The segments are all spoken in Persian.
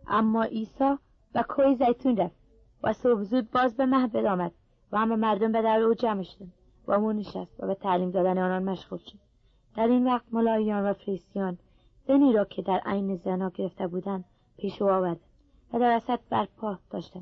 اما عیسی و کوه زیتون رفت و صبح زود باز به مهد آمد و همه مردم به در او جمع شدند و او نشست و به تعلیم دادن آنان مشغول شد. در این وقت ملاییان و فریسیان زنی را که در عین زنا گرفته بودند پیش او آوردند و در وسط برپا داشتند.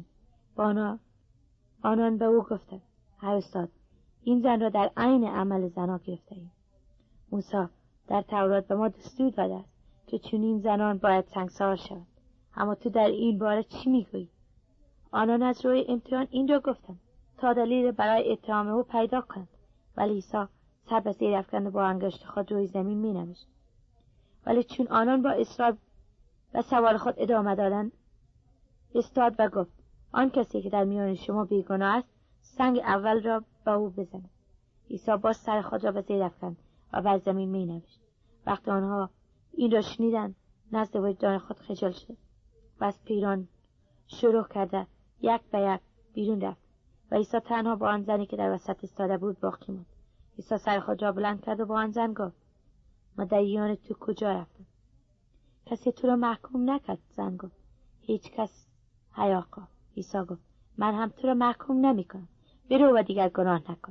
آنان به او گفتند: ای استاد، این زن را در عین عمل زنا گرفته ایم. موسی در تورات به ما دستور داده است که چنین زنان باید سنگسار شوند. اما تو در این باره چی میگویی؟ آنان از روی امتحان این را گفتند تا دلیل برای اتهام او پیدا کنند. ولی عیسی سر به زیر افکند و با انگشت خود روی زمین مینوشت. ولی چون آنان با اصرار و سوال خود ادامه دادند، ایستاد و گفت: آن کسی که در میان شما بیگناه است سنگ اول را به او بزند. عیسی باز سر خود را به زیر افکند و بر زمین مینوشت. وقتی آنها این را شنیدند نزد وجدان خود خجل شد و از پیران شروع کرده یک به یک بیرون رفت و عیسی تنها با آن زنی که در وسط ایستاده بود باقی ماند. عیسی سر خود را بلند کرد و با آن زن گفت: مدعیان تو کجا رفتند؟ کسی تو را محکوم نکرد؟ زن گفت: هیچ کس. ای آقا. عیسی گفت: من هم تو را محکوم نمی کنم. برو و دیگر گناه نکن.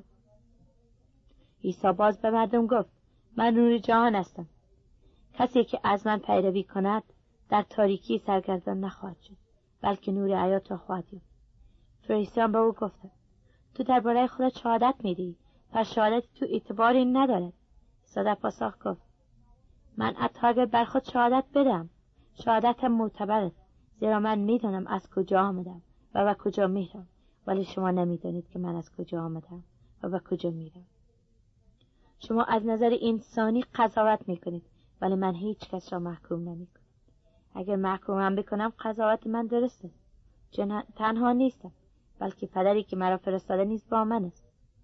عیسی باز به مردم گفت: من نور جهان هستم. کسی که از من پیروی کند در تاریکی سرگردان نخواهد شد، بلکه نور حیات را خواهد یافت. فریسیان به او گفتند: تو درباره خودت شهادت میدهی، پس شهادت تو اعتباری ندارد. عیسی در پاسخ گفت: من حتی اگر بر خود شهادت بدم، شهادتم معتبر است، زیرا من میدانم از کجا آمدم و به کجا میروم، ولی شما نمیدانید که من از کجا آمدم و به کجا میروم. شما از نظر انسانی قضاوت میکنید، ولی من هیچ کس را محکوم نمیکنم. اگر محکومم بکنم قضاوت من درست است، چون تنها نیستم، بلکه پدری که مرا فرستاده نیز با من است.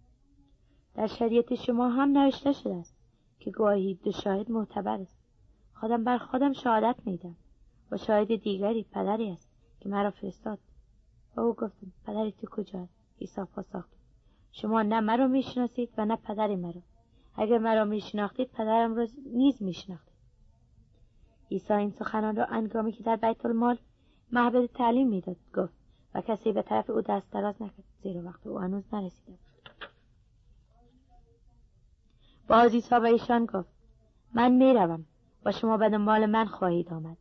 در شریعت شما هم نوشته شده است که گواهی دو شاهد معتبر است. خودم بر خودم شهادت میدم و شاهد دیگری پدری است که مرا فرستاد. و او گفتم: پدری تو کجاست؟ عیسی پاسخ داد: شما نه مرا میشناسید و نه پدر مرا. اگر مرا میشناختید پدرم را نیز میشناختید. عیسی این سخنان را هنگامی که در بیت المال معبد تعلیم میداد گفت و کسی به طرف او دست دراز نکرد، زیرا وقت او هنوز نرسیده بود. باز عیسی به ایشان گفت: من میروم و شما به دنبال من خواهید آمد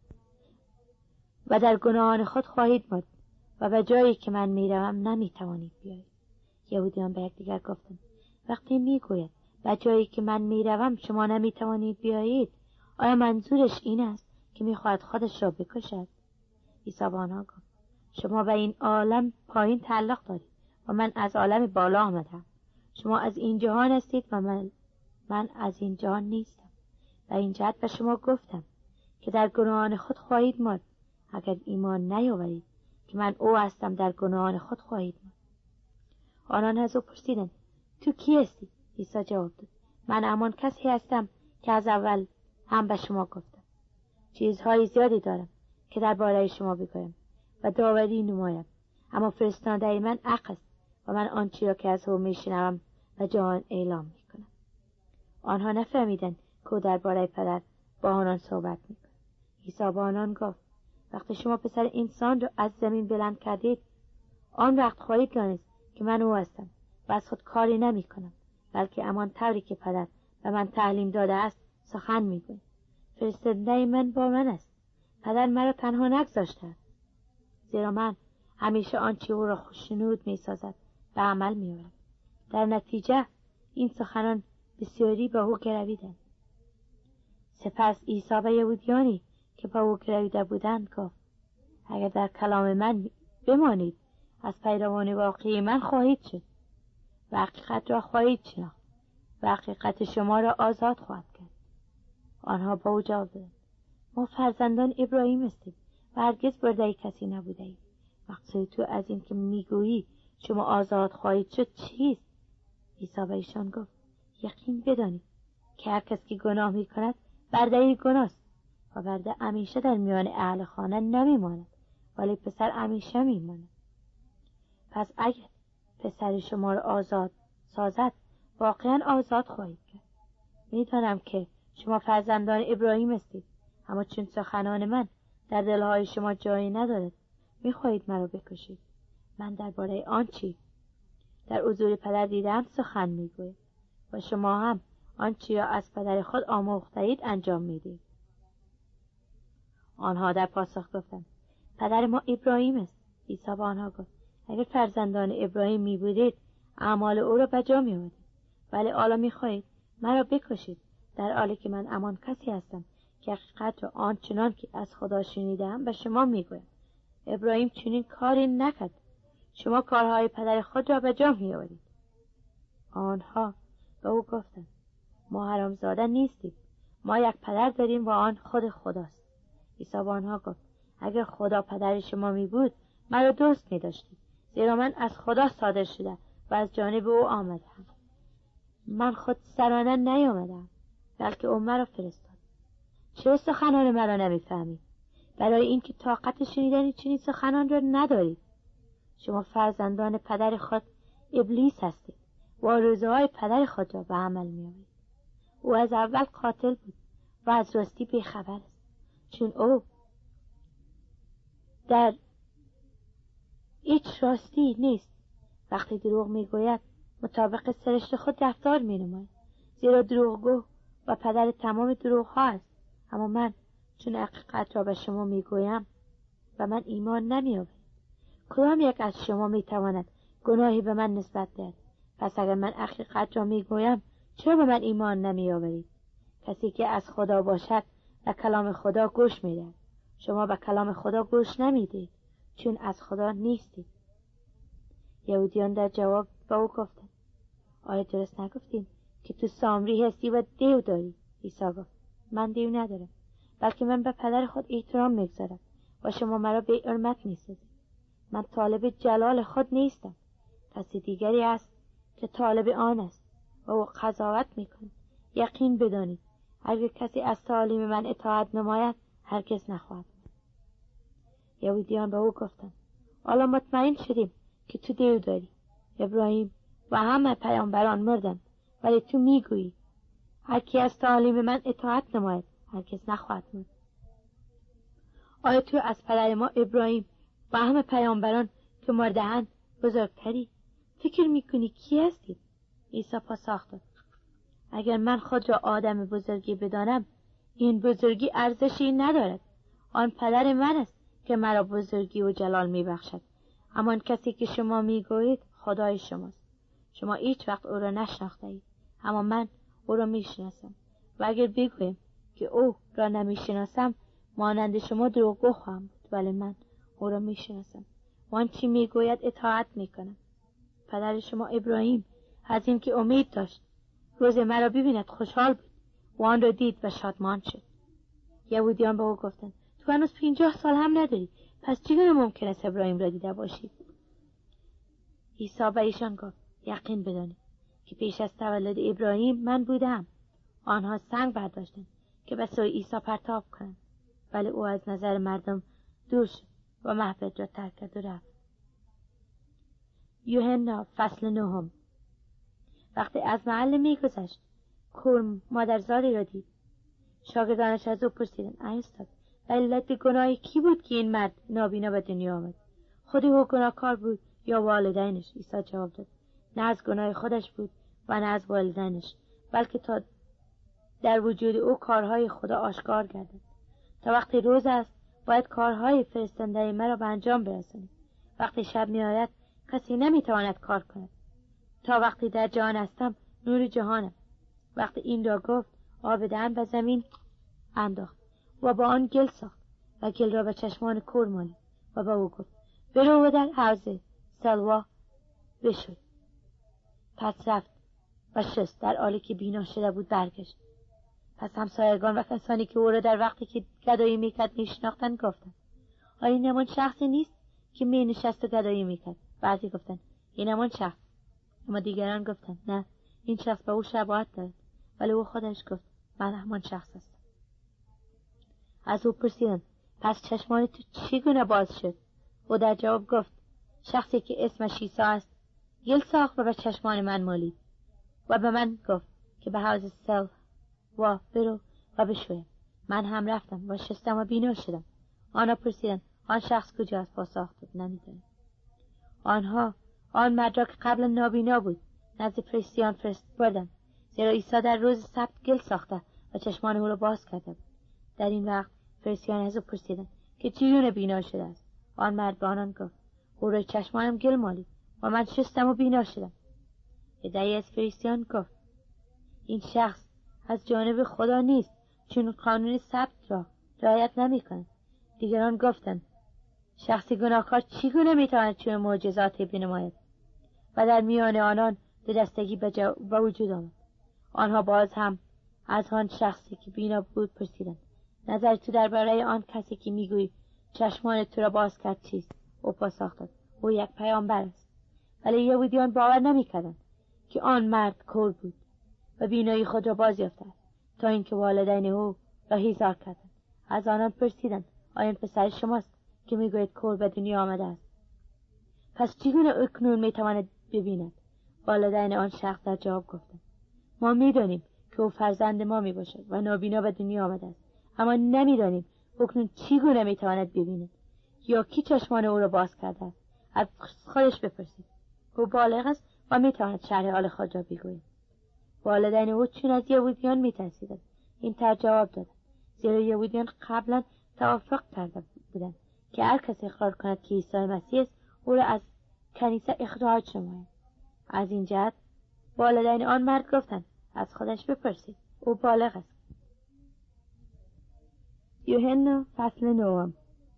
و در گناهان خود خواهید مرد و به جایی که من میروم نمیتوانید بیایید. یهودیان به یکدیگر گفتند: وقتی میگوید به جایی که من میروم شما نمیتوانید بیایید، آیا منظورش این است که میخواهد خودش را بکشد؟ عیسی به آنها گفت: شما به این عالم پایین تعلق دارید و من از عالم بالا آمدم. شما از این جهان هستید و من از این جهان نیستم. و این جهت به شما گفتم که در گناهان خود خواهید مرد. اگر ایمان نیاورید که من او هستم، در گناهان خود خواهید مرد. آنان از او پرسیدند: تو کی هستی؟ عیسی جواب داد: من همان کسی هستم که از اول هم به شما گفتم. چیزهای زیادی دارم که درباره شما بگویم و داوری نمایم، اما فرستاده من حق است و من آنچه را که از او میشنوم به جهان اعلام میکنم. آنها نفهمیدند که او درباره پدر با آنان صحبت میکند. عیسی با آنان گفت: وقتی شما پسر انسان را از زمین بلند کردید، آن وقت خواهید دانست که من او هستم و از خود کاری نمی کنم، بلکه همان طوری که پدر به من تعلیم داده است سخن میگویم. فرستنده من با من است. پدر مرا تنها نگذاشته است، زیرا من همیشه آنچه او را خوشنود میسازد به عمل میآورم. در نتیجه این سخنان بسیاری به او گرویدند. سپس عیسی به یهودیانی که به او گرویده بودند گفت: اگر در کلام من بمانید از پیروان واقعی من خواهید شد و حقیقت را خواهید شناخت و حقیقت شما را آزاد خواهد کرد. آنها به او جواب دادند: ما فرزندان ابراهیم هستیم و هرگز برده کسی نبوده ایم. مقصود تو از این که میگویی شما آزاد خواهید شد چیست؟ عیسی به ایشان گفت: یقین بدانید که هر کس که گناه میکند برده گناه است و برده همیشه در میان اهل خانه نمیماند، ولی پسر همیشه میماند. پس اگر پسر شما را آزاد سازد واقعا آزاد خواهید کرد. میدانم که شما فرزندان ابراهیم هستید، اما چون سخنان من در دلهای شما جایی ندارد. میخواهید مرا بکشید. من درباره آن چی در حضور پدر دیدم سخن میگویم و شما هم آنچه را از پدر خود آموخته‌اید انجام میدید. آنها در پاسخ گفتند پدر ما ابراهیم است. عیسی به آنها گفت اگر فرزندان ابراهیم می بودید اعمال او را بجا می آورید، ولی حالا می خواهید مرا بکشید، در حالی که من همان کسی هستم که حقیقت را آنچنان که از خدا شنیدم به شما می گویم. ابراهیم چنین کاری نکرد. شما کارهای پدر خود را بجا می آورید. آنها به او گفتند ما حرامزاده نیستیم، ما یک پدر داریم و آن خود خداست. عیسی به آنها گفت اگر خدا پدر شما می بود مرا دوست می داشتید، زیرا من از خدا صادر شده و از جانب او آمدم. من خود سرانه نیامدم، بلکه او مرا فرستاد. چرا سخنان مرا نمیفهمید؟ برای اینکه طاقت شنیدن چنین سخنان را ندارید. شما فرزندان پدر خود ابلیس هستید و آرزوهای پدر خود را به عمل می‌آورید. او از اول قاتل بود و از راستی بیخبر است، چون او در هیچ راستی نیست. وقتی دروغ میگوید مطابق سرشت خود رفتار مینماید، زیرا دروغگو و پدر تمام دروغ‌ها است. اما من چون حقیقت را به شما میگویم و من ایمان نمی‌آورید. کدام یک از شما میتواند گناهی به من نسبت دهد؟ پس اگر من حقیقت را میگویم چرا به من ایمان نمی‌آورید؟ کسی که از خدا باشد به کلام خدا گوش میدهد. شما به کلام خدا گوش نمیدید چون از خدا نیستید. یهودیان در جواب به او گفتند آیا درست نگفتیم که تو سامری هستی و دیو داری؟ عیسی گفت من دیو ندارم، بلکه من به پدر خود احترام میگذارم و شما مرا به حرمت میسازید. من طالب جلال خود نیستم، کسی دیگری است که طالب آن است و او قضاوت میکند. یقین بدانید اگر کسی از تعالیم من اطاعت نماید هرگز نخواهد مرد. یهودیان به او گفتند حالا مطمئن شدیم که تو دیو داری. ابراهیم و همه پیامبران مردند، ولی تو میگویی هر کی از تعالیم من اطاعت نماید هرگز نخواهد مرد. آیا تو از پدر ما ابراهیم و همه پیامبران که مرده‌اند بزرگتری؟ فکر میکنی کی هستی؟ عیسی پاسخ داد اگر من خود را آدم بزرگی بدانم این بزرگی ارزشی ندارد. آن پدر من است که مرا بزرگی و جلال میبخشد. همان کسی که شما میگویید خدای شماست. شما هیچ وقت او را نشناخته اید، اما من او را میشناسم و اگر بگویم که او را نمیشناسم مانند شما دروغگو خواهم بود، ولی من او را میشناسم و آنچه میگوید اطاعت میکنم. پدر شما ابراهیم از این که امید داشت روز مرا ببیند خوشحال بود و آن را دید و شادمان شد. یهودیان به او گفتند تو هنوز 50 سال هم نداری، پس چگونه ممکن است ابراهیم را دیده باشی؟ عیسی به ایشان گفت یقین بدانید که پیش از تولد ابراهیم من بودم. آنها سنگ برداشتند که به سوی عیسی پرتاب کنند، ولی او از نظر مردم دور شد و معبد را ترک کرد و رفت. یوحنا فصل 9. وقتی از محل میگذشت کور مادرزادی را دید. شاگردانش از او پرسیدند ای استاد به علت گناه کی بود که این مرد نابینا به دنیا آمد؟ خود او گناهکار بود یا والدینش؟ عیسی جواب داد نه از گناه خودش بود و نه از والدینش، بلکه تا در وجود او کارهای خدا آشکار گردد. تا وقتی روز است باید کارهای فرستنده مرا به انجام برسانید. وقتی شب می آید کسی نمیتواند کار کند. تا وقتی در جهان هستم نور جهانم. وقتی این را گفت آب دهن به زمین انداخت و با آن گل ساخت و گل را به چشمان کور مالید و به او گفت برو و در حوض سلوا بشوی. پس رفت و شست، در حالی که بینا شده بود برگشت. پس همسایگان و کسانی که او را در وقتی که گدایی میکرد میشناختند گفتند آیا این همان شخصی نیست که می نشست و گدایی میکرد؟ بعضی گفتند این همان شخص، اما دیگران گفتند نه، این شخص به او شباهت دارد. ولی او خودش گفت من همان شخص هستم. از او پرسیدند پس چشمان تو چگونه باز شد؟ او در جواب گفت شخصی که اسمش عیسی است گل ساخت و به چشمان من مالید و به من گفت که به حوض سلوا برو و بشویم. من هم رفتم و شستم و بینا شدم. آنها پرسیدند آن شخص کجاست؟ پاسخ داد نمی‌دانیم. آنها آن مرد را که قبلا نابینا بود نزد فریسیان بردند، زیرا عیسی در روز سبت گل ساخته و چشمان او را باز کرده بود. در این وقت فریسیان از او پرسیدند که چگونه بینا شده است. آن مرد به آنان گفت او را چشمانم گل مالید و من شستم و بینا شدم. یکی از فریسیان گفت این شخص از جانب خدا نیست، چون قانون سبت را رعایت نمی‌کند. دیگران گفتند شخصی گناهکار چگونه میتواند چون معجزاتی بنماید؟ و در میان آنان دو دستگی به وجود آمد. آنها باز هم از آن شخصی که بینا بود پرسیدند نظر تو درباره آن کسی که میگویی چشمان تو را باز کرد چیست؟ او پاسخ داد او یک پیامبر است. ولی یهودیان باور نمی‌کردند که آن مرد کور بود و بینایی خود را باز یافته است، تا اینکه والدین او را ایذار کردند. از آنان پرسیدند آیا این پسر شماست که میگوید کور به دنیا آمده است؟ پس چگونه اکنون میتواند ببیند؟ والدین آن شخص در جواب گفتند ما میدانیم که او فرزند ما میباشد و نابینا به دنیا آمده است، اما نمیدانیم اکنون چگونه میتواند ببیند یا کی چشمان او را باز کرده است. از خودش بپرسید، او بالغ است و میتواند شرح حال خود را بگوید. والدین او چون از یهودیان میترسیدند این طرح جواب دادند، زیرا یهودیان قبلا توافق کرده بودند که هر کسی اقرار کند که عیسی مسیح است او را از کنیسه اخراج نمایند. از این جهت والدین آن مرد گفتند از خودش بپرسید، او بالغ است. یوحنا فصل 9.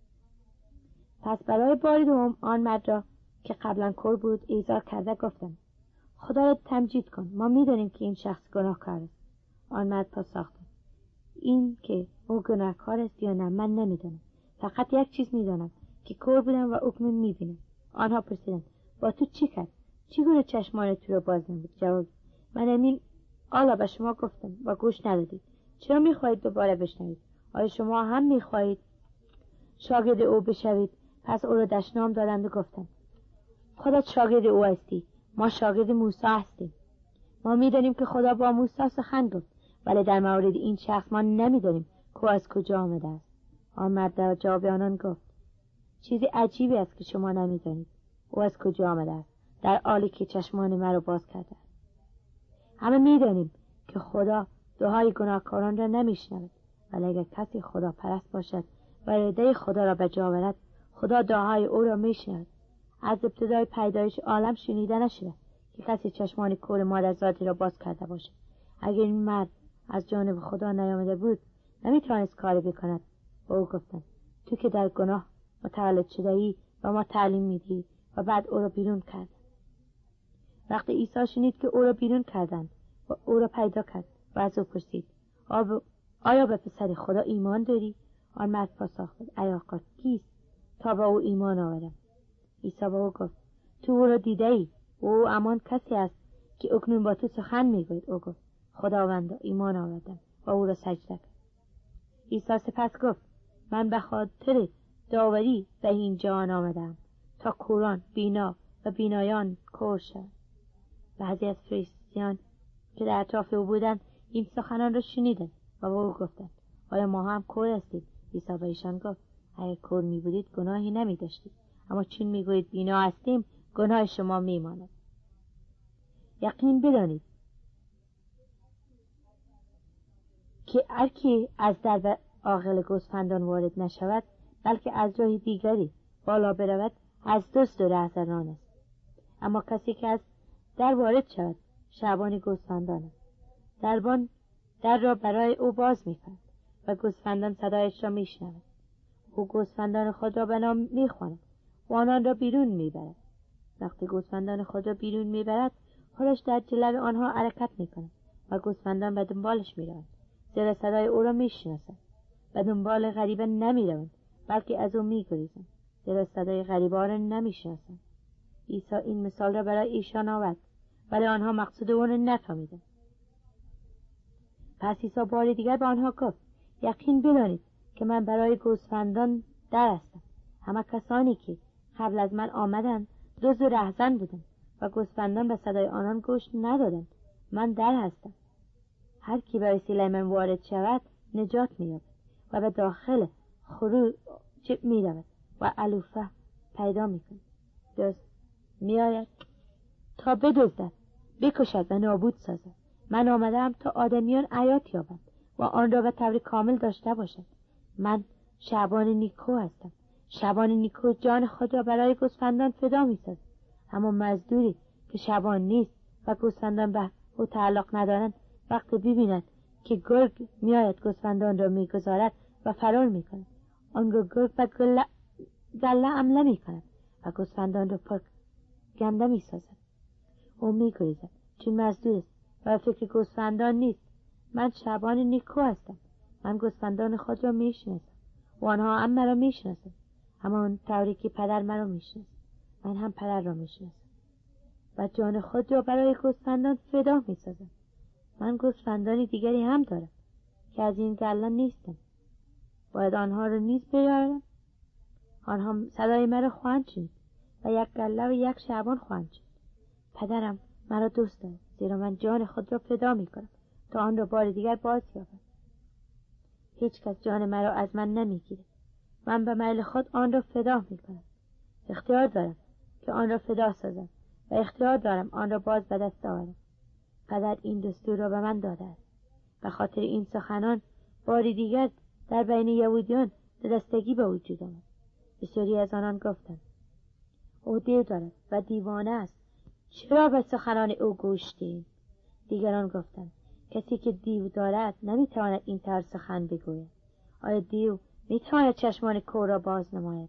پس برای بار دوم آن مرد را که قبلا کور بود ایذار کرده گفتند خدا را تمجید کن، ما میدانیم که این شخص گناهکار است. آن مرد پاسخ داد این که او گناهکار است یا نه من نمیدانم، فقط یک چیز میدانم که کور بودم و اکنون میبینم. آنها پرسیدند با تو چی کرد؟ چگونه چشمان تو را باز نمود؟ جواب من امین آلا به شما گفتم و گوش ندادید. چرا میخواهید دوباره بشنوید؟ آیا شما هم میخواهید شاگرد او بشوید؟ پس او را دشنام دادند و گفتند خودت شاگرد او هستی، ما شاگرد موسی هستیم. ما میدانیم که خدا با موسی سخن گفت، ولی در مورد این شخص ما نمیدانیم که از کجا آمده است. آن مرد در جواب آنان گفت چیزی عجیبی است که شما نمیدانید او از کجا آمده است، در حالی که چشمان مرا باز کرده است. همه میدانیم که خدا دعای گناهکاران را نمیشنود، ولی اگر کسی خدا پرست باشد و اراده خدا را به جا آورد، خدا دعای او را میشنود. از ابتدای پیدایش عالم شنیده نشده که کسی چشمان کور مادرزادی را باز کرده باشد. اگر این مرد از جانب خدا نیامده بود نمیتوانست کاری بکند. و او گفتند تو که در گناه متولد شده ای و ما تعلیم میدی، و بعد او را بیرون کرد. وقتی عیسی شنید که او را بیرون کردند و او را پیدا کرد و از او پرسید آیا به پسر خدا ایمان داری؟ آن مرد پاسخ داد ای آقا کیست تا به او ایمان آورم؟ عیسی به او گفت تو او را دیده ای و او همان کسی است که اکنون با تو سخن میگوید. او گفت خداوندا ایمان آوردم و او را سجده کرد. عیسی سپس گفت من به خاطر داوری به این جهان آمدم تا کوران بینا و بینایان کور شوند. بعضی از فریسیان که در اطراف او بودند این سخنان را شنیدند و به او گفتند آیا ما هم کور هستیم؟ عیسی به ایشان گفت اگر کور می بودید گناهی نمی داشتید، اما چون می گویید بینا هستیم گناه شما می ماند. یقین بدانید که هر کی از درب عاقل گوسفندان وارد نشود بلکه از راه دیگری بالا برود از دزد و رهزنان است. اما کسی که از در وارد شود شعبان گوسفندان است. دربان در را برای او باز می‌کند و گوسفندان صدایش را میشنوند. او گوسفندان خود را به نام میخواند و آنان را بیرون میبرد. وقتی گوسفندان خود را بیرون میبرد خودش در جلب آنها حرکت میکند و گوسفندان به دنبالش میروند، زیرا صدای او را میشناسند. به دنبال غریبه نمیروند بلکه از او میگریزند، زیرا صدای غریبه را نمیشناسند. عیسی این مثال را برای ایشان آورد ولی آنها مقصود او را نفهمیدند. پس عیسی بار دیگر به آنها گفت یقین بدانید که من برای گوسفندان در هستم. همه کسانی که قبل از من آمدند دزد و رهزن بودند و گوسفندان به صدای آنان گوش ندادند. من در هستم. هر کی به وسیله من وارد شود نجات می‌یابد و به داخل چه می‌رود و علوفه پیدا می‌کند. دزد می‌آید تا بدزدد، بکشد و نابود سازد. من آمدم تا آدمیان حیات یابند و آن را به طور کامل داشته باشند. من شعبان نیکو هستم. شعبان نیکو جان خود را برای گوسفندان فدا می‌سازد. اما مزدوری که شعبان نیست و گوسفندان به او تعلق ندارند، وقتی ببیند که گرگ میآید گوسفندان را میگذارد و فرار میکند، آنگاه گرگ به گله حمله میکند و گوسفندان را پر گنده میسازد. او میگریزد چون مزدور است و فکر گوسفندان نیست. من شعبان نیکو هستم. من گوسفندان خود را میشناسم و آنها هم مرا میشناسند، همان طوری که پدر مرا میشناسد. من هم پدر را میشناسم و جان خود را برای گوسفندان فدا میسازم. من گوسفندان دیگری هم دارم که از این گله نیستم. باید آنها را نیز بیارم. آنها صدای مرا خواهند شنید و یک گله و یک شعبان خواهند شد. پدرم مرا دوست دارد، زیرا من جان خود را فدا میکنم تا آن را بار دیگر باز یابم. هیچ کس جان مرا از من نمیگیرد. من به میل خود آن را فدا میکنم. اختیار دارم که آن را فدا سازم و اختیار دارم آن را باز به دست آورم. پدر این دستور را به من داده است. به خاطر این سخنان باری دیگر در بین یهودیان دلستگی به وجود آمد. بسیاری از آنان گفتند او دیر دارد و دیوانه است، چرا به سخنان او گوش دهیم؟ دیگران گفتند کسی که دیو دارد نمیتواند این طور سخن بگوید. آیا دیو میتواند چشمان کور را باز نماید؟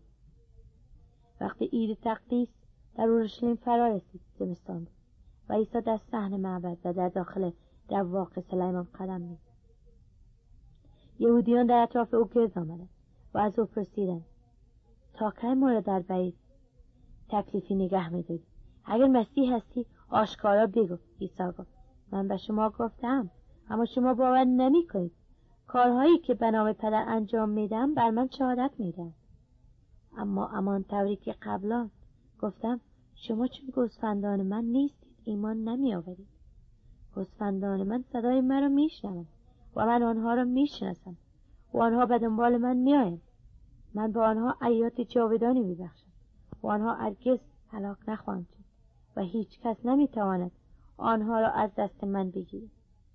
وقتی عید تقدیس در اورشلیم فرا رسید، زمستان بود و عیسی در صحن معبد و در داخل رواق سلیمان قدم می‌زد. یهودیان در اطراف او گرد آمدند و از او پرسیدند تا کی ما را در بیت تکلیفی نگه می‌داری؟ اگر مسیح هستی آشکارا بگو. عیسی گفت من به شما گفتم اما شما باور نمی‌کنید. کارهایی که به نام پدر انجام میدم بر من شهادت میدن. اما همان طوری که قبلا گفتم شما چون گوسفندان من نیستید ایمان نمی‌آورید. گوسفندان من صدای مرا میشنوند و من آنها را میشناسم و آنها به دنبال من میآیند. من به آنها حیات جاودانی میبخشم و آنها هرگز هلاک نخواهند شد و هیچ کس نمیتواند آنها را از دست من بگیرد.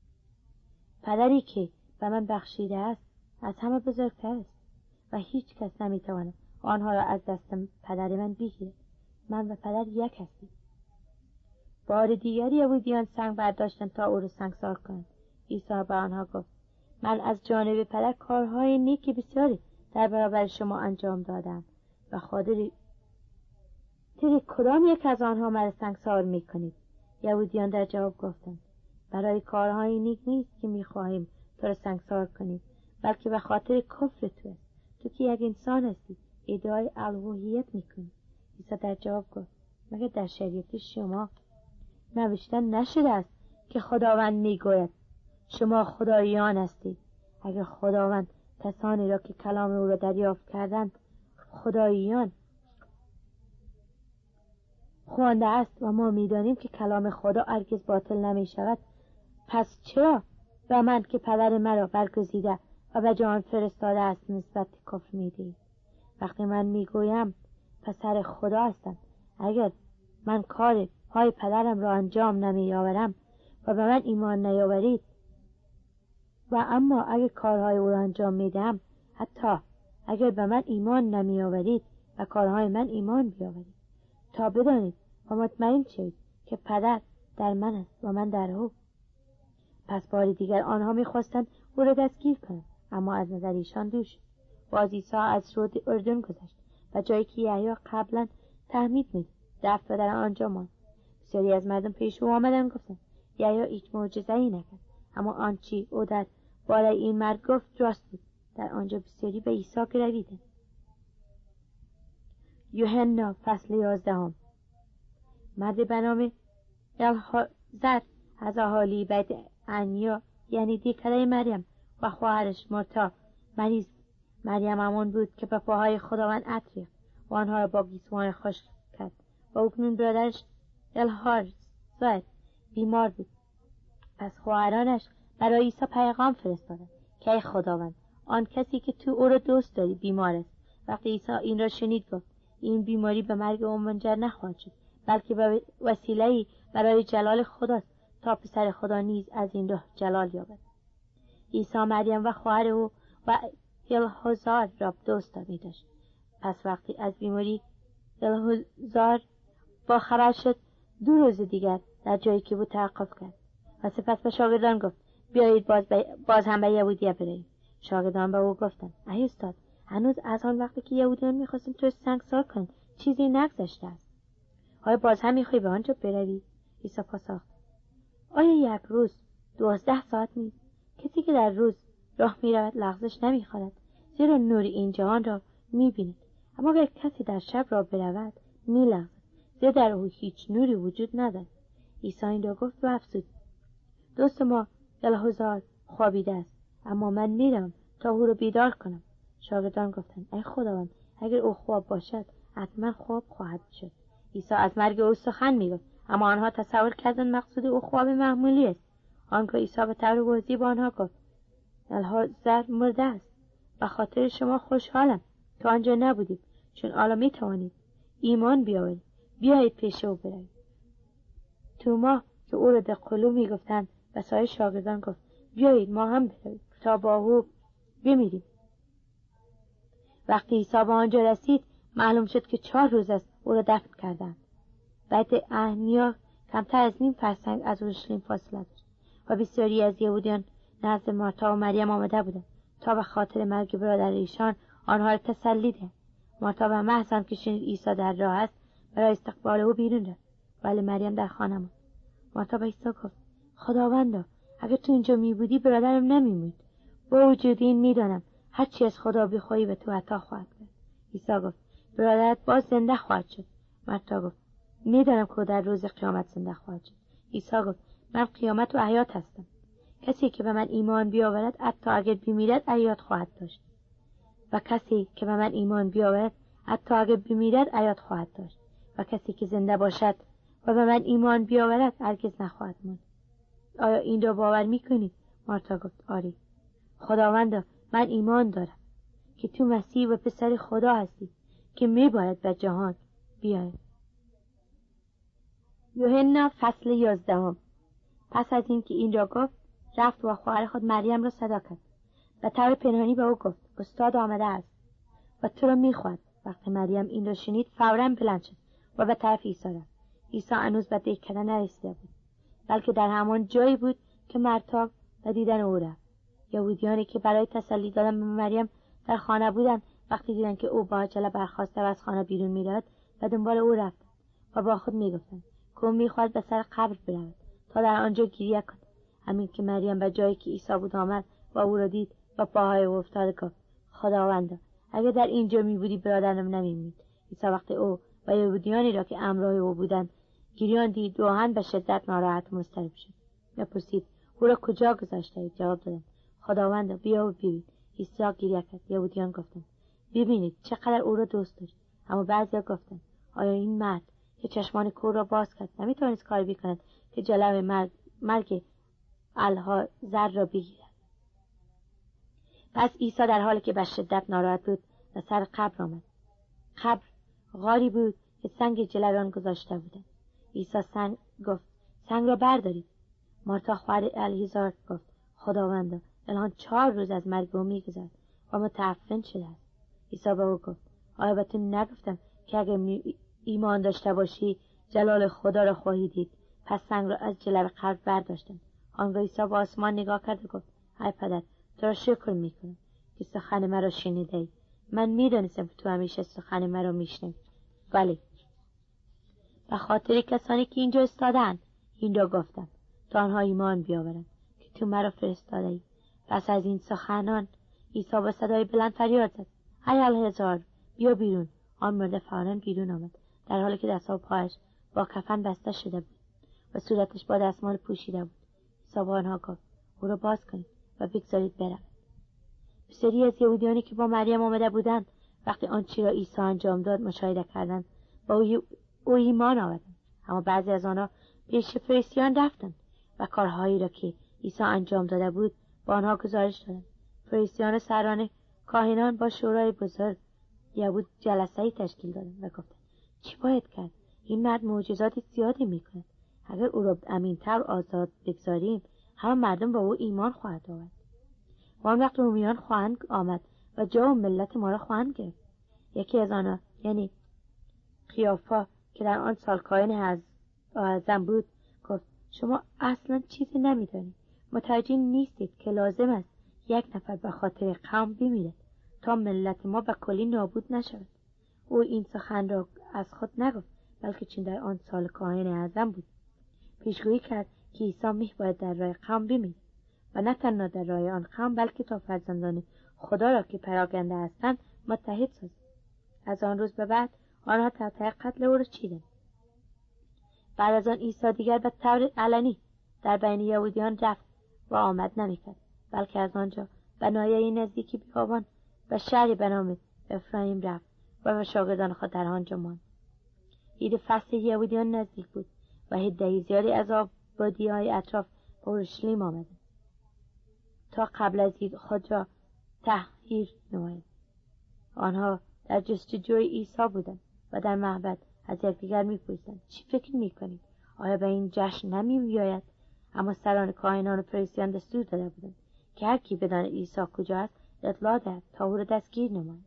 پدری که به من بخشیده است از همه بزرگتر است و هیچ کس نمیتواند آنها را از دست پدر من بگیرد. من و پدر یک هستیم. بار دیگری یهودیان سنگ برداشتند تا او را سنگسار کنند. عیسی به آنها گفت من از جانب پدر کارهای نیکی بسیاری در برابر شما انجام دادم و خاطر کدام یک از آنها مرا سنگسار میکنید؟ یهودیان در جواب گفتند برای کارهای نیک نیست که میخواهیم تو را سنگسار کنیم، بلکه به خاطر کفر تو است. تو که یک انسان هستی ادعای الوهیت میکنی. عیسی در جواب گفت مگر در شریعت شما نوشته نشده است که خداوند میگوید شما خدایان هستید؟ اگر خداوند کسانی را که کلام او را دریافت کردند خدایان خوانده است و ما میدانیم که کلام خدا هرگز باطل نمی شود، پس چرا به من که پدر مرا برگزیده و به جان فرستاده است نسبت کفر میدهید؟ وقتی من میگویم پسر خدا هستم، اگر من کارهای پدرم را انجام نمیآورم و به من ایمان نیاورید، و اما اگر کارهای او را انجام میدم، حتی اگر به من ایمان نمیآورید و کارهای من ایمان بیاورید، تا بدانید و مطمئن شوید که پدر در من است و من در او. پس بار دیگر آنها میخواستند او را دستگیر کنند، اما از نظر ایشان دور شد. باز عیسی از رود اردن گذشت و جایی که یحیی قبلا تعمید میداد رفت و در آنجا ماند. بسیاری از مردم پیش او آمدند گفتند یحیی هیچ معجزه‌ای نکرد، اما آنچه او در بالای این مرد گفت راست بود. در آنجا بسیاری به عیسی گرویدند. یوحنا فصل 11. مرد به نام الحزر از اهالی بیت عنیا یعنی دیکره مریم و خواهرش مرتا مریض بود. مریم همان بود که به پاهای خداوند عطر ریخت و آنها را با گیسوان خشک کرد و اکنون برادرش الحزر بیمار بود. پس خواهرانش برای عیسی پیغام فرستادند که ای خداوند، آن کسی که تو او را دوست داری بیمار است. وقتی عیسی این را شنید گفت این بیماری به مرگ او منجر نخواهد شد، بلکه به وسیله‌ای برای جلال خداست تا پسر خدا نیز از این راه جلال یابد. عیسی مریم و خواهر او و الحزار را دوست می‌داشت. پس وقتی از بیماری الحزار با خبر شد، 2 روز دیگر در جایی که بود توقف کرد و سپس به شاگردان گفت بیایید باز هم به یهودیه بریم. شاگردان به او گفتند ای استاد، هنوز از آن وقتی که یهودیان می‌خواستیم تو سنگسار کنند چیزی نگذشته است. آیا باز هم می‌خوای به آنجا بروی؟ عیسی پاسخ: آیا 1 روز 12 ساعت نیست؟ کسی که در روز راه می‌رود لغزش نمی‌خورد، زیرا نور این جهان را می‌بیند. اما اگر کسی در شب راه برود می‌لغزد، زیرا در او هیچ نوری وجود ندارد. عیسی این را گفت و افزود: دوست ما الحزار خوابیده است، اما من میرم تا او را بیدار کنم. شاگردان گفتند ای خداوند، اگر او خواب باشد حتما خواب خواهد شد. عیسی از مرگ او سخن میگفت، اما آنها تصور کردند مقصود او خواب معمولی است. آنگاه عیسی به طور واضح با آنها گفت الحزار مرده است. به خاطر شما خوشحالم که آنجا نبودید، چون حالا میتوانید ایمان بیاورید. بیایید پیش او بروید. توما که او را دقلو میگفتند و سایر شاگردان گفت بیایید ما هم برویم تا با او بمیریم. وقتی عیسی به آنجا رسید معلوم شد که 4 روز است او را دفن کردند. بیت عنیا کمتر از 1/2 فرسنگ از اورشلیم فاصله داشت و بسیاری از یهودیان نزد مارتا و مریم آمده بودند تا به خاطر مرگ برادر ایشان آنها را تسلی دهند. مارتا به محض آنکه شنید عیسی در راه است برای استقبال او بیرون رفت، ولی مریم در خانه ماند. مارتا به عیسی گفت خداوندا، اگر تو اینجا می بودی برادرم نمی‌مرد. با وجود این میدانم هر چی از خدا بخواهی به تو عطا خواهد کرد. عیسی گفت برادرت باز زنده خواهد شد. مارتا گفت میدانم که در روز قیامت زنده خواهد شد. عیسی گفت من قیامت و حیات هستم. کسی که به من ایمان بیاورد حتی اگر بمیرد حیات خواهد داشت، و کسی که به من ایمان بیاورد حتی اگر بمیرد حیات خواهد داشت، و کسی که زنده باشد و به من ایمان بیاورد هرگز نخواهد مرد. آیا این را باور میکنی؟ مارتا گفت آری. خداوندا، من ایمان دارم که تو مسیح و پسر خدا هستی که میباید به جهان بیاید. یوحنا فصل 11. پس از این که این را گفت رفت و خواهر خود مریم را صدا کرد. به طور پنهانی به او گفت استاد آمده است و تو را میخواهد. وقتی مریم این را شنید فوراً بلند شد و به طرف عیسی رفت. عیسی هنوز به دهکده نرسیده بود، بلکه در همان جایی بود که مارتا به دیدن او رفت. یهودیانی که برای تسلی دادن به مریم در خانه بودند وقتی دیدند که او با عجله برخاسته و از خانه بیرون می‌رود به دنبال او رفتند و با خود می‌گفتند که او می‌خواهد به سر قبر برود تا در آنجا گریه کند. همین که مریم به جایی که عیسی بود آمد و او را دید و پاهای او افتاد گفت خداوندا، اگر در اینجا می‌بودی برادرم نمی‌مرد. عیسی وقتی او و یهودیانی را که همراه او بودند گریان دید روحاً به شدت ناراحت و مضطرب شد و پرسید او را کجا گذاشتید؟ جواب دادند خداوندا بیا و ببین. عیسی گریه کرد. یهودیان گفتند ببینید چقدر او را دوست داشت. اما بعضیا گفتند آیا این مرد که چشمان کور را باز کرد نمیتوانست کاری بکند که جلوی مرگ الحزار را بگیرد؟ پس عیسی در حالی که به شدت ناراحت بود به سر قبر آمد. قبر غاری بود که سنگ جلوی آن گذاشته بودند. عیسی گفت سنگ را بردارید. مارتا خواهر الحزار گفت خداوندا، الان 4 روز از مرگ او می‌گذرد و متعفن شده است. عیسی به او گفت آیا به تو نگفتم که اگر ایمان داشته باشی جلال خدا را خواهی دید؟ پس سنگ را از جلوی قبر برداشتند. آنگاه عیسی به آسمان نگاه کرد و گفت ای پدر، تو را شکر میکنم که سخن مرا شنیدی. من میدانستم که تو همیشه سخن مرا میشنوی، ولی به خاطر کسانی که اینجا ایستادند این را گفتم تا آنها ایمان بیاورند که تو مرا فرستاده‌ای. پس از این سخنان عیسی با صدای بلند فریاد زد ای الحزار، بیا بیرون. آن مرده فوراً بیرون آمد در حالی که دست و پایش با کفن بسته شده بود و صورتش با دستمال پوشیده بود. عیسی به آنها گفت او را باز کنید و بگذارید برود. بسیاری از یهودیانی که با مریم آمده بودند وقتی آنچه را عیسی انجام داد مشاهده کردند با او ایمان آوردند. اما بعضی از آنها پیش فریسیان رفتند و کارهایی را که عیسی انجام داده بود با آنها گزارش دادند. فریسیان و سران کاهنان با شورای بزرگ یهود جلسه‌ای تشکیل دادند و گفتند چی باید کرد؟ این مرد معجزات زیادی میکند. اگر او را امین‌تر آزاد بگذاریم همه مردم با او ایمان خواهد آورد. و آن وقت رومیان خواهند آمد و جا و ملت ما را خواهند گرفت. یکی از آنها یعنی قیافا که در آن سال کاهن اعظم بود گفت شما اصلا چیزی نمیدانید. متوجه نیستید که لازم است یک نفر به خاطر قوم بمیرد تا ملت ما به کلی نابود نشود. او این سخن را از خود نگفت بلکه چون در آن سال کاهن اعظم بود پیشگویی کرد که عیسی میباید در راه قوم بمیرد و نه تنها در راه آن قوم بلکه تا فرزندان خدا را که پراگنده هستند متحد سازد. از آن روز به بعد آنها تحت قتل او را چیدند. بعد از آن عیسی دیگر به طور علنی در بین یهودیان رفت و آمد نمیکرد بلکه از آنجا به ناحیه نزدیکی بیابان و شهری به نام افرایم رفت و به شاگردان خود در آنجا ماند. عید فصح یهودیان نزدیک بود و عده زیادی از آبادی‌های اطراف به اورشلیم آمدند تا قبل از عید خود را تطهیر نمایند. آنها در جستجوی عیسی بودند و در معبد از یکدیگر می‌پرسیدند چی فکر می‌کنید؟ آیا به این جشن نمی‌آید؟ اما سران کاهنان و فریسیان دستور داده بودند که هر کی بداند عیسی کجا است اطلاع دهد تا او را دستگیر نمایند.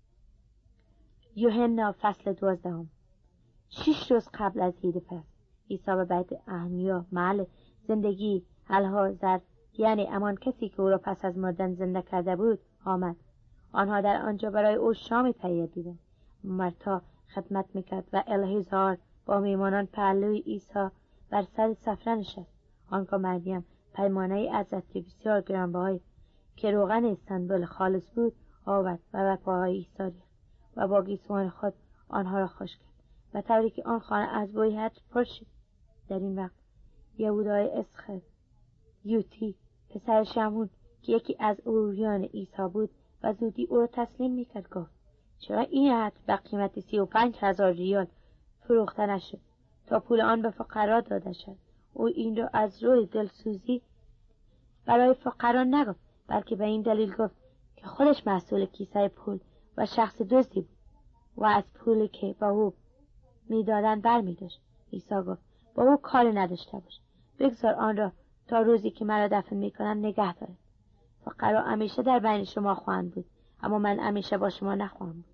یوحنا فصل 12. 6 روز قبل از عید فصح عیسی به بیت احنیا محل زندگی الحازر یعنی همان کسی که او را پس از مردن زنده کرده بود آمد. آنها در آنجا برای او شام تهیه دیدند. مرتا خدمت میکرد و الحزار با میمانان پهلوی عیسی بر سر سفره نشست. آنگاه مریم پیمانه عزت بسیار گرانبهای که روغن استانبول خالص بود آورد و به پاهای عیسی ریخت و با گیسوان خود آنها را خشک کرد و طوری که آن خانه از بوی عطر پر شد. در این وقت یهودای اسخر یوتی پسر شمعون که یکی از عروریان عیسی بود و زودی او را تسلیم میکرد گفت چرا این عطر به قیمت 35,000 ریال فروخته نشد تا پول آن به فقرا داده شد؟ او این را از روی دلسوزی برای فقرا نگفت بلکه به این دلیل گفت که خودش مسئول کیسه پول و شخص دزدی بود و از پولی که با او میدادن برمی‌داشت. عیسی گفت با او کاری نداشته باش، بگذار آن را تا روزی که مرا دفن میکنند نگه دارد. فقرا همیشه در بین شما خواهند بود اما من همیشه با شما نخواهم بود.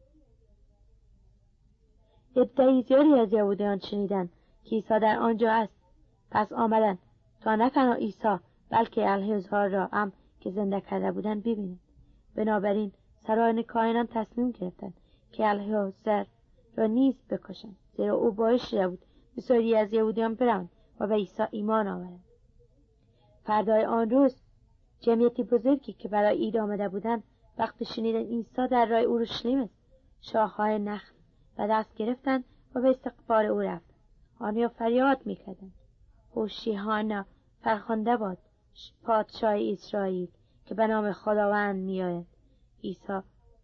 عده زیادی از یهودیان شنیدند که عیسی در آنجا است، پس آمدند تا نه تنها عیسی بلکه الحزار را هم که زنده کرده بودند ببینند. بنابراین سران کاهنان تصمیم گرفتند که الحزار را نیز بکشند، زیرا او باعث شده بود بسیاری از یهودیان بروند و به عیسی ایمان آورند. فردای آن روز جمعیت بزرگی که برای عید آمده بودند وقتی شنیدند عیسی در راه اورشلیم است شاخه‌های نخل و دست گرفتند و به استقبال او رفتند. آنها فریاد می‌کردند هوشیانا فرخنده باد پادشاه اسرائیل که به نام خداوند میآید. عیسی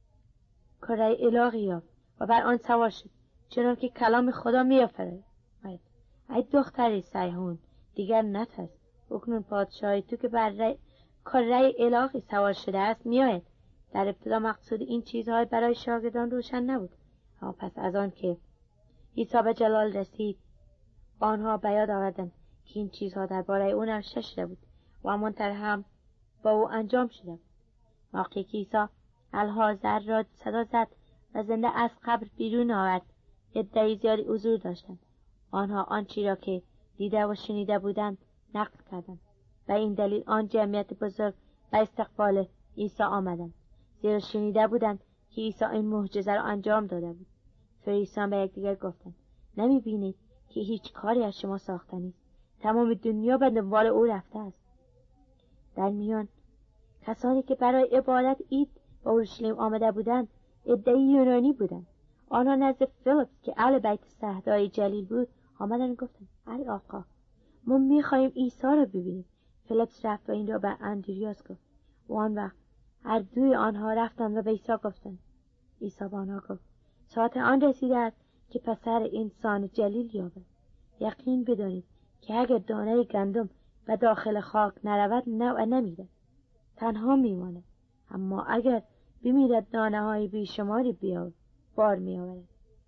کره الهی یافت و بر آن سوار شد چنان که کلام خدا می‌آفرید. ای دختر صیهون دیگر نترس، اکنون پادشاهی تو که بر کره الهی سوار شده است میآید. در ابتدا مقصود این چیزهای برای شاگردان روشن نبود، اما پس از آن که عیسی به جلال رسید آنها به یاد آوردند که این چیزها درباره او نوشته شده بود و همانطور هم با او انجام شده بود. موقعی که عیسی الحازر را صدا زد و زنده از قبر بیرون آورد عده زیادی حضور داشتند. آنها آنچه را که دیده و شنیده بودند نقل کردند و این دلیل آن جمعیت بزرگ به استقبال عیسی آمدند، زیرا شنیده بودند که عیسی این معجزه را انجام داده بود. فریسیان به یکدیگر گفتند نمی بینید که هیچ کاری از شما ساخته نیست؟ تمام دنیا به دنبال او رفته است. در میان کسانی که برای عبادت عید به اورشلیم آمده بودند عده‌ای یونانی بودند. آنها نزد فیلیپس که اهل بیت صحرای جلیل بود آمدند و گفتند ای آقا ما می‌خواهیم عیسی را ببینیم. فیلیپس رفت و این را به اندریاس گفت و آن وقت هر دوی آنها رفتند و به عیسی گفتند. عیسی به آنها گفت ساعت آن رسیده است که پسر انسان جلیل یابد. یقین بدانید که اگر دانه گندم به داخل خاک نرود نمیرد، تنها میماند، اما اگر بمیرد دانه های بیشماری بیاورد بار می‌آورد.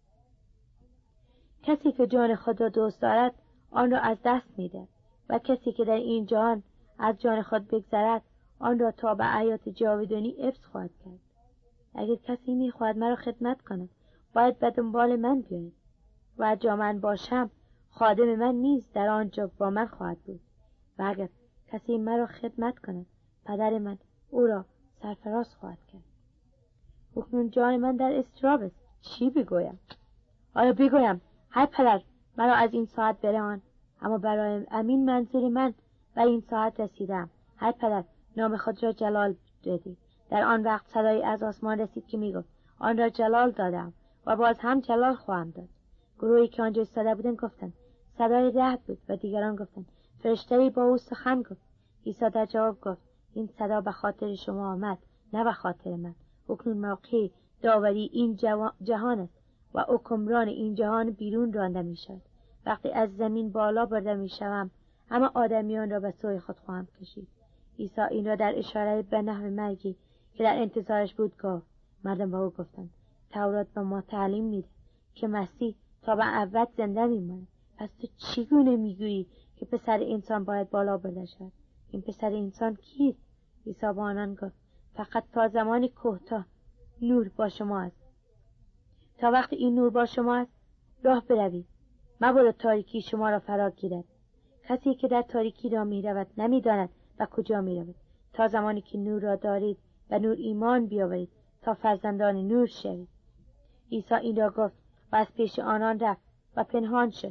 کسی که جان خود را دوست دارد آن را از دست می‌دهد و کسی که در این جهان از جان خود بگذرد آن را تا به حیات جاودانی حفظ خواهد کرد. اگر کسی می‌خواهد مرا خدمت کند باید به دنبال من بیاید و جا من باشم خادم من نیز در آنجا با من خواهد بود و اگر کسی مرا خدمت کند پدر من او را سرفراز خواهد کرد. اکنون جان من در اضطراب است. چی بگویم؟ آیا بگویم های پدر مرا از این ساعت برهان، اما برای امین منظور من و این ساعت رسیدم. های پدر نام خود را جلال دادی. در آن وقت صدایی از آسمان رسید که میگفت آن را جلال دادم و باز هم جلال خواهم داد. گروهی که آنجا ایستاده بودند گفتند صدای رعد بود و دیگران گفتند فرشته‌ای با او سخن گفت. عیسی در جواب گفت این صدا به خاطر شما آمد نه به خاطر من. اکنون موقع داوری این جهان است و حکمران این جهان بیرون رانده می شود. وقتی از زمین بالا برده می شوم همه آدمیان را به سوی خود خواهم کشید. عیسی این را در اشاره به نحو مرگی که در انتظارش بود گفت. مردم به او گفتند تورات به ما تعلیم میده که مسیح تا به ابد زنده میماند. پس تو چگونه میگویی که پسر انسان باید بالا برده شود؟ این پسر انسان کیست؟ عیسی با آنان گفت فقط تا زمانی کوتاه نور با شما است. تا وقتی این نور با شما است راه بروید، مبادا تاریکی شما را فرا گیرد. کسی که در تاریکی را میرود نمیداند و کجا میرود. تا زمانی که نور را دارید و نور ایمان بیاورید تا فرزندان نور شوید. عیسی این را گفت و از پیش آنان رفت و پنهان شد.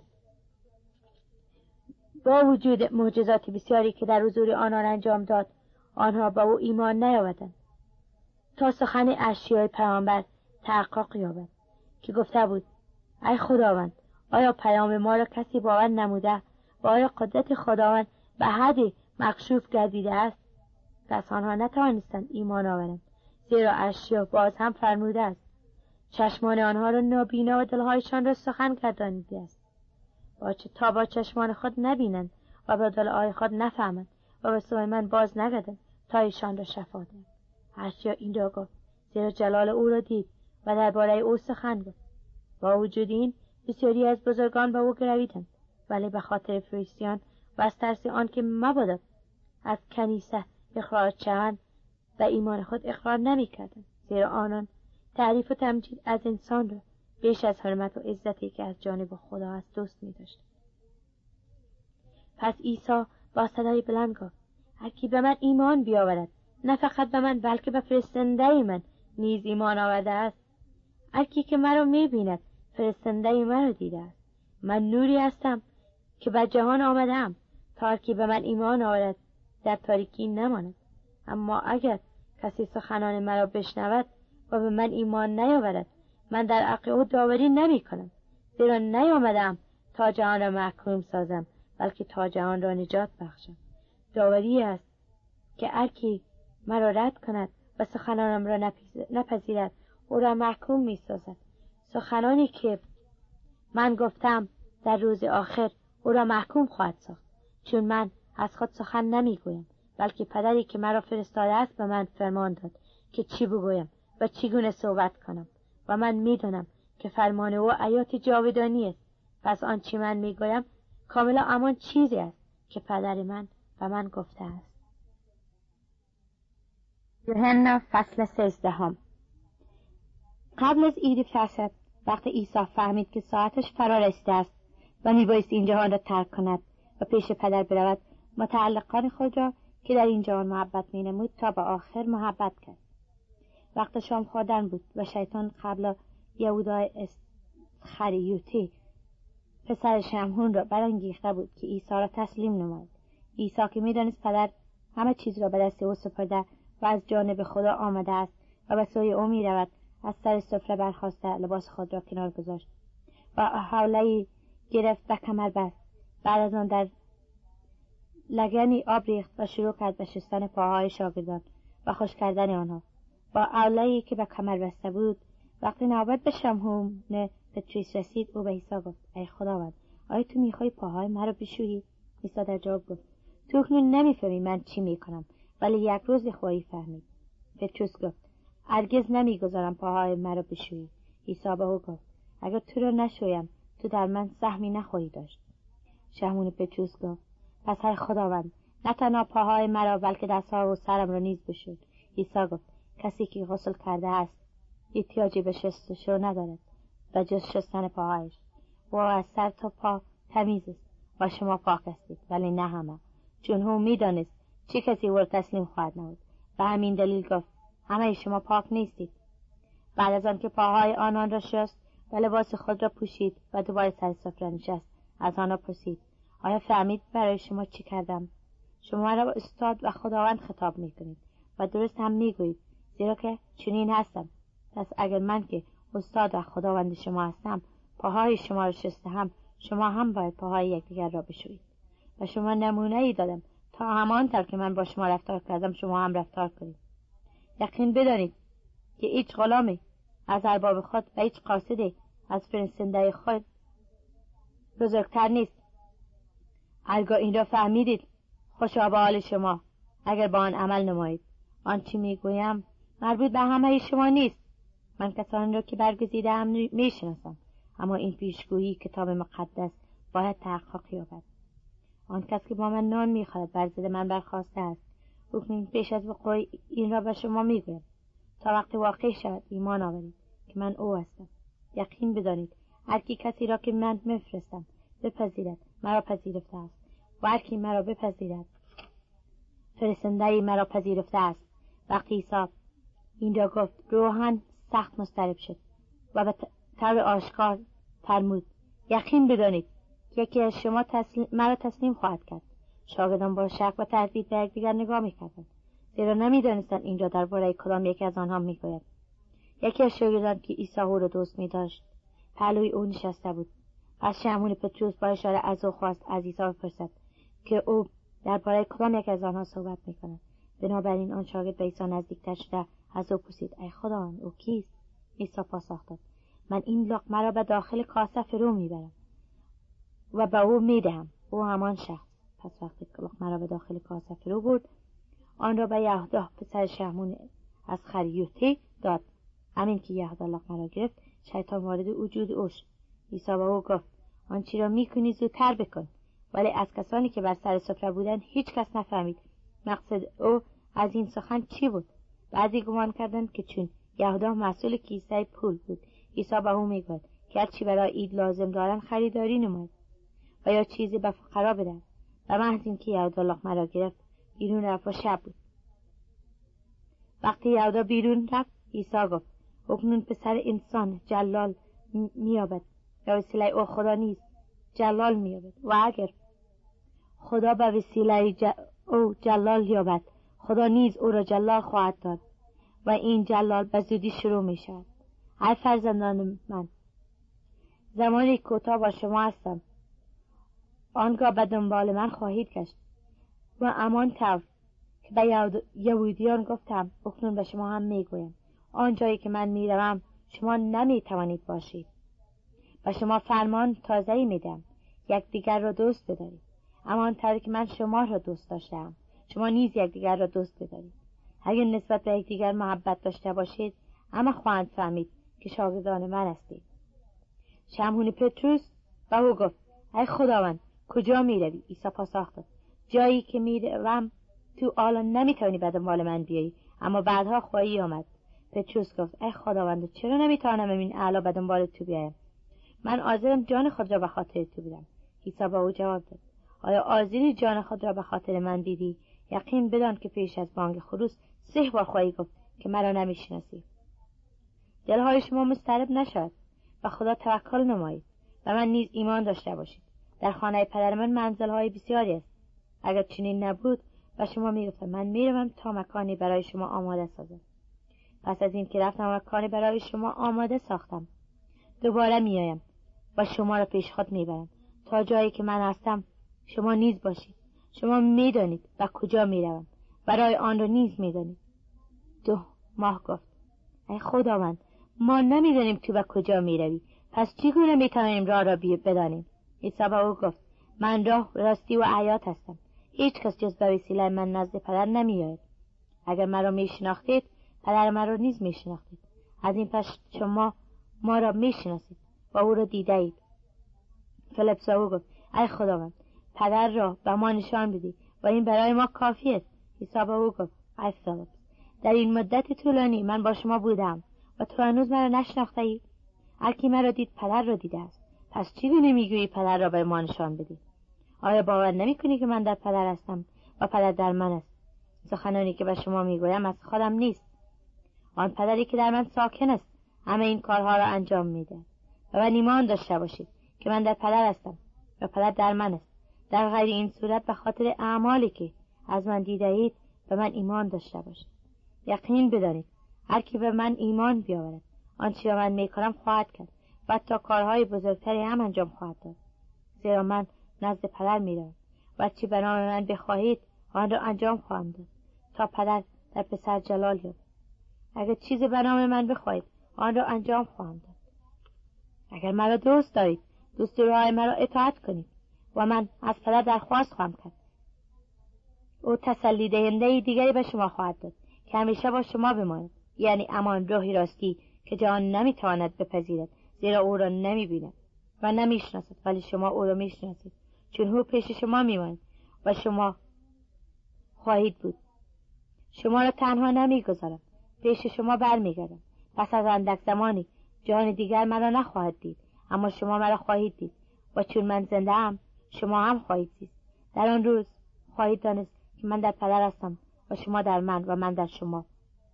با وجود معجزات بسیاری که در حضور آنان انجام داد آنها با او ایمان نیاوردند تا سخن اشعیا پیامبر تحقق یابد که گفته بود ای خداوند آیا پیام ما را کسی باور نموده و آیا قدرت خداوند به حد مکشوف گردیده است؟ پس آنها نتوانستند ایمان آورند، زیرا اشعیا باز هم فرموده است چشمان آنها را نابینا و دلهایشان را سخن گردانیده است تا با چشمان خود نبینند و با دلهای خود نفهمند و به سوی من باز نگردند تا ایشان را شفا دهند. اشعیا این را گفت زیرا جلال او را دید و درباره او سخن گفت. با وجود این بسیاری از بزرگان به او گرویدند، ولی به خاطر فریسیان و از ترس آن که مبادا از کنیسه اخراج شوند و ایمان خود اقرار نمی‌کردند، زیرا آنان تعریف و تمجید از انسان را بیش از حرمت و عزتی که از جانب خدا است دوست می‌داشتند. پس عیسی با صدای بلند گفت هر کی به من ایمان بیاورد نه فقط به من بلکه به فرستنده من نیز ایمان آورده است. هر کی که مرا می‌بیند فرستنده مرا دیده است. من نوری هستم که به جهان آمدم تا هر کی به من ایمان آورد در تاریکی نماند. اما اگر کسی سخنان مرا بشنود و به من ایمان نیاورد من در حق او داوری نمی کنم، زیرا نیامدم تا جهان را محکوم سازم بلکه تا جهان را نجات بخشم. داوری است که هر کی مرا رد کند و سخنانم را نپذیرد او را محکوم می سازد. سخنانی که من گفتم در روز آخر او را محکوم خواهد ساخت، چون من از خود سخن نمی گویم بلکه پدری که مرا فرستاده است به من فرمان داد که چی بگویم و چگونه صحبت کنم و من میدانم که فرمان او حیات جاودانی است. پس آنچه من میگویم کاملا همان چیزی است که پدر من به من گفته است. یوحنا فصل 13. قبل از عید فصح وقتی عیسی فهمید که ساعتش فرا رسیده است و میبایست این جهان را ترک کند و پیش پدر برود، متعلقان خود را که در این جهان محبت مینمود تا به آخر محبت کرد. وقت شام خوردن بود و شیطان قبل یهودا اسخریوتی پسر شمعون را برانگیخته بود که عیسی را تسلیم نماید. عیسی که میدانست پدر همه چیز را به دست او سپرده و از جانب خدا آمده است و به سوی او میرود، از سر سفره برخاسته لباس خود را کنار گذاشت و حوله‌ای گرفت و کمر بست. بعد از آن در لگنی آب ریخت و شروع کرد به شستن پاهای شاگردان و خشک کردن آنها. با حوله‌ای که به کمر بسته بود وقتی نوبت به شمعون پتروس رسید او به عیسی گفت ای خداوند آیا تو میخوای پاهای مرا بشویی؟ عیسی در جواب گفت تو اکنون نمیفهمی من چی میکنم ولی یک روز خواهی فهمید. پتروس گفت هرگز نمیگذارم پاهای مرا بشویی. عیسی به او گفت اگر تو را نشویم تو در من سهمی نخواهی داشت. شمعون پطرس گفت پس ای خداوند نه تنها پاهای مرا بلکه دستها و سرم را نیز بشوی. عیسی گفت کسی که غسل کرده است احتیاجی به شستشو ندارد و جز شستن پاهایش. او از سر تا پا تمیز است و شما پاک هستید ولی نه همه، چون او میدانست چه کسی او را تسلیم خواهد نمود. به همین دلیل گفت همه شما پاک نیستید. بعد از آن که پاهای آنان را شست و لباس خود را پوشید و دوباره سر سفره نشست، از آنها پرسید آیا فهمید برای شما چی کردم؟ شما مرا استاد و خداوند خطاب میکنید و درست هم میگویید، زیرا که چنین هستم. پس اگر من که استاد و خداوند شما هستم پاهای شما را شسته‌ام، شما هم باید پاهای یکدیگر را بشویید. و شما نمونه‌ای دادم تا همانطور که من با شما رفتار کردم شما هم رفتار کنید. یقین بدانید که هیچ غلامی از ارباب خود و هیچ قاصدی از فرستنده خود بزرگتر نیست. هرگاه این را فهمیدید خوشا به حال شما اگر با آن عمل نمایید. آنچه میگویم مربوط به همه شما نیست. من کسانی را که برگزیده‌ام میشناسم، اما این پیشگویی کتاب مقدس باید تحقق یابد. آن کس که با من نان میخورد بر ضد من برخاسته است. اکنون پیش از وقوع این را به شما میگویم تا وقتی واقع شود ایمان آورید که من او هستم. یقین بدانید هر کی کسی را که من میفرستم بپذیرد مرا پذیرفته است و هر کی مرا بپذیرد فرستنده مرا پذیرفته است. وقتی عیسی این را گفت روحاً سخت مضطرب شد و به طور آشکار فرمود یقین بدانید که یکی از شما مرا تسلیم خواهد کرد. شاگردان با شک و تردید به یکدیگر نگاه می‌کردند، زیرا نمی‌دانستند این را درباره کدام یکی از آنها می‌گوید. یکی از شاگردان که عیسی او را دوست می‌داشت پهلوی او نشسته بود. پس شمعون پطرس با اشاره از او خواست از عیسی بپرسد که او درباره کدام یک از آنها صحبت می‌کند. بنابراین آن شاگرد به عیسی نزدیکتر شده از او پرسید ای خداوند او کیست؟ عیسی پاسخ داد من این لقمه را به داخل کاسه فرو میبرم و به او میدهم. او همان شخص. پس وقتی لقمه را به داخل کاسه فرو برد آن را به یهودا پسر شمعون از خریوطی داد. همین که یهودا لقمه را گرفت شیطان وارد وجود او شد. عیسی به او گفت آنچه را میکنی زودتر بکن. ولی از کسانی که بر سر سفره بودند هیچ کس نفهمید مقصد او از این سخن چی بود. بعضی گمان کردند که چون یهودا مسئول کیسه پول بود عیسی به او میگوید که هر چی برای عید لازم دارن خریداری نماید و یا چیزی به فقرا بدن. و محض اینکه یهودا لقمه را گرفت بیرون رفت و شب بود. وقتی یهودا بیرون رفت عیسی گفت اکنون پسر انسان جلال مییابد و وسیله او خدا نیز جلال مییابد. و اگر خدا به وسیله او جلال یابد خدا نیز او را جلال خواهد داد و این جلال به زودی شروع می شود. ای فرزندان من، زمانی کوتاه با شما هستم، آنگاه به دنبال من خواهید گشت و همان طور که به یهودیان گفتم اکنون به شما هم می گویم آن جایی که من می روم شما نمی توانید باشید. و شما فرمان تازه‌ای می دهم یکدیگر را دوست بدارید همان طور که من شما را دوست داشتم شما نیز یکدیگر را دوست بدارید. اگر نسبت به یکدیگر محبت داشته باشید همه خواهند فهمید که شاگردان من هستید. شمعون پطرس به او گفت ای خداوند کجا می روی؟ عیسی پاسخ داد جایی که می روم تو الان نمی توانی به دنبال من بیایی اما بعدها خواهی آمد. پطرس گفت ای خداوند چرا نمی توانم این اعلی به دنبال تو بیایم؟ من حاضرم جان خود را به خاطر تو بدم. عیسی به او جواب داد آیا حاضری جان خود را به خاطر من بدی؟ یقین بدان که پیش از بانگ خروس 3 بار خواهی گفت که مرا نمیشناسی. دلهای شما مضطرب نشود و خدا توکل نمایید و من نیز ایمان داشته باشید. در خانه پدر من منزل‌های بسیاری است. اگر چنین نبود و شما میگفتم من میروم تا مکانی برای شما آماده سازم. پس از این که رفتم مکانی برای شما آماده ساختم دوباره میایم و شما را پیش خود میبرم تا جایی که من هستم شما نیز باشید. شما میدانید و کجا میروم برای آن را نیز میدانید. 2 ماه گفت ای خداوند ما نمیدانیم تو به کجا میروی، پس چگونه میتوانیم راه را بدانیم؟ عیسی به او گفت من راه، راستی و حیات هستم. هیچ کس جز به وسیله من نزد پدر نمیآید. اگر مرا میشناختید پدر مرا نیز میشناختید. از این پس شما ما را میشناسید و او را دیده اید. فیلیپس او گفت ای خداوند، پدر را به ما نشان بدید و این برای ما کافی است. عیسی به او گفت ای فیلیپس، در این مدت طولانی من با شما بودم و تو هنوز مرا نشناخته ای؟ هر کی مرا دید پدر را دیده است. پس چگونه میگویی پدر را به ما نشان بدید؟ آیا باور نمیکنی که من در پدر هستم و پدر در من است؟ سخنانی که به شما میگویم از خودم نیست. آن پدری که در من ساکن است همه این کارها را انجام میده. و من ایمان داشته باشید که من در پدر هستم و پدر در من است. در غیر این صورت به خاطر اعمالی که از من دیده اید به من ایمان داشته باشید. یقین بدانید هر کی به من ایمان بیاورد آنچه را من میکنم خواهد کرد و حتی کارهای بزرگتری هم انجام خواهد داد، زیرا من نزد پدر میروم و چی به نام من بخواهید آن را انجام خواهم داد تا پدر در پسر جلال یابد. اگر چیزی به نام من بخواهید آن را انجام خواهم داد. اگر مرا دوست دارید دستورهای مرا اطاعت کنید و من از پدر درخواست خواهم کرد. او تسلی دهنده دیگری به شما خواهد داد که همیشه با شما بماند، یعنی همان روح راستی که جهان نمیتواند بپذیرد، زیرا او را نمیبیند و نمیشناسد، ولی شما او را میشناسید چون او پیش شما میماند و شما خواهید بود. شما را تنها نمیگذارم، پیش شما برمیگردم. پس از اندک زمانی جهان دیگر مرا نخواهد دید، اما شما مرا خواهید دید و چون من زنده ام شما هم خواهید زیست. در آن روز خواهید دانست که من در پدر هستم و شما در من و من در شما.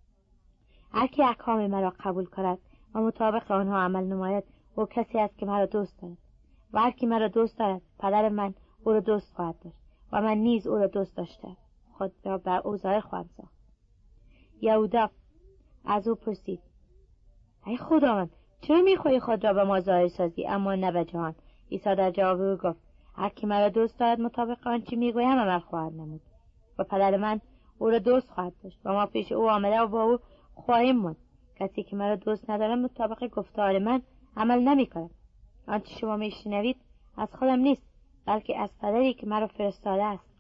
هر کی احکام مرا قبول کند و مطابق آنها عمل نماید او کسی است که مرا دوست دارد و هر کی مرا دوست دارد پدر من او را دوست خواهد داشت و من نیز او را دوست داشته خود را بر او ظاهر خواهم ساخت. یهودا از او پرسید ای خداوند، چرا میخواهی خود را به ما ظاهر سازی اما نه به جهان؟ عیسی در جواب او گفت هر کی مرا دوست دارد مطابق آنچه میگویم عمل خواهد نمود و پدر من او را دوست خواهد داشت و ما پیش او آمده و با او خواهیم ماند. کسی که مرا دوست ندارد مطابق گفتار من عمل نمیکند. آنچه شما میشنوید از خودم نیست، بلکه از پدری که مرا فرستاده است.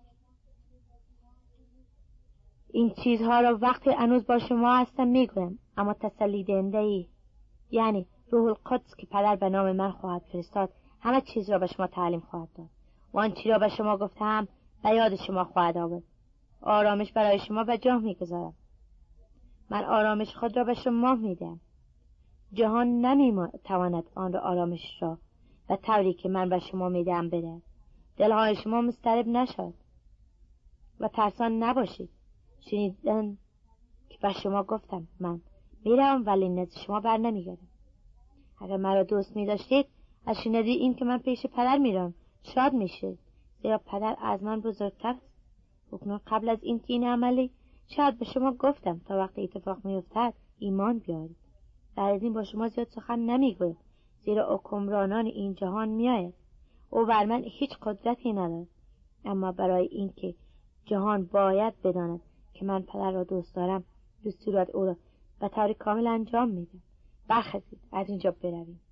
این چیزها را وقتی هنوز با شما هستم میگویم، اما تسلی دهنده ای، یعنی روح القدس که پدر به نام من خواهد فرستاد همه چیز را به شما تعلیم خواهد داد و آنچه را به شما گفتم به یاد شما خواهد آورد. آرامش برای شما به جا میگذارم. من آرامش خود را به شما میدم. جهان نمیتواند آن را آرامش را به طوری که من به شما میدم بده. دلهای شما مضطرب نشد و ترسان نباشید. شنیدن که به شما گفتم من میروم ولی نزد شما بر نمیگردم. اگر مرا دوست میداشتید از شنیدن این که من پیش پدر میروم شاد میشید، زیرا پدر از من بزرگتر است. اکنون قبل از این که این عملی شاید به شما گفتم تا وقتی اتفاق میافتد ایمان بیارید. در این با شما زیاد سخن نمیگویم، زیرا حکمرانان این جهان میآید. او بر من هیچ قدرتی ندارد، اما برای این که جهان باید بداند که من پدر را دوست دارم دستورات او را به طور کامل انجام میدم. برخیزید از اینجا برویم.